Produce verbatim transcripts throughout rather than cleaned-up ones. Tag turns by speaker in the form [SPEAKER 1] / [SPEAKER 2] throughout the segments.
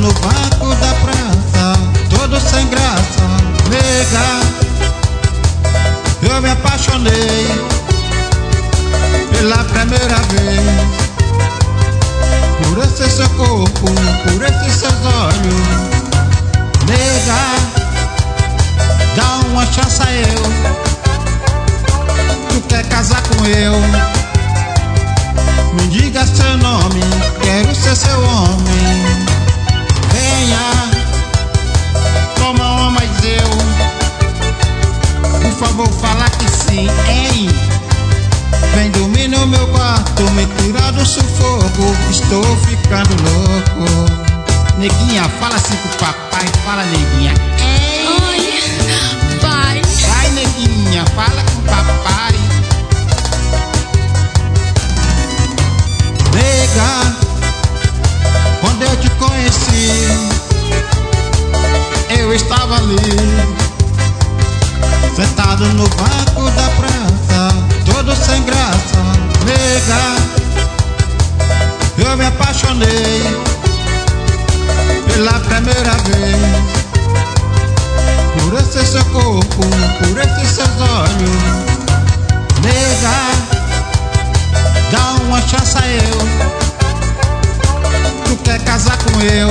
[SPEAKER 1] no banco da praça, todo sem graça. Nega, eu me apaixonei pela primeira vez por esse seu corpo, por esses seus olhos. Nega, dá uma chance a eu. Tu quer casar com eu? Me diga seu nome, quero ser seu homem. Venha, toma uma mais eu. Por favor, fala que sim, hein? Vem dormir no meu quarto, me tirar do sufoco. Estou ficando louco. Neguinha, fala assim pro papai, fala neguinha. Ei!
[SPEAKER 2] Oi, pai.
[SPEAKER 1] Vai neguinha, fala com o papai. Nega, quando eu te conheci, eu estava ali, sentado no banco da praça, todo sem graça. Nega, eu me apaixonei pela primeira vez por esse seu corpo, por esses seus olhos. Nega, dá uma chance a eu. Tu quer casar com eu?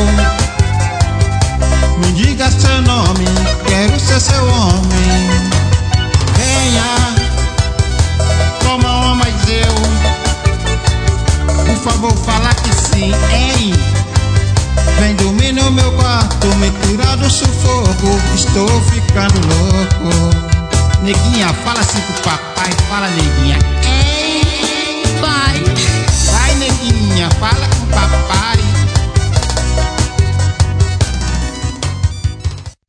[SPEAKER 1] Me diga seu nome, quero ser seu homem. Venha, toma uma mais eu. Por favor, fala que sim, hein? Vem dormir no meu quarto, me tirar do sufoco. Estou ficando louco. Neguinha, fala assim pro papai, fala neguinha.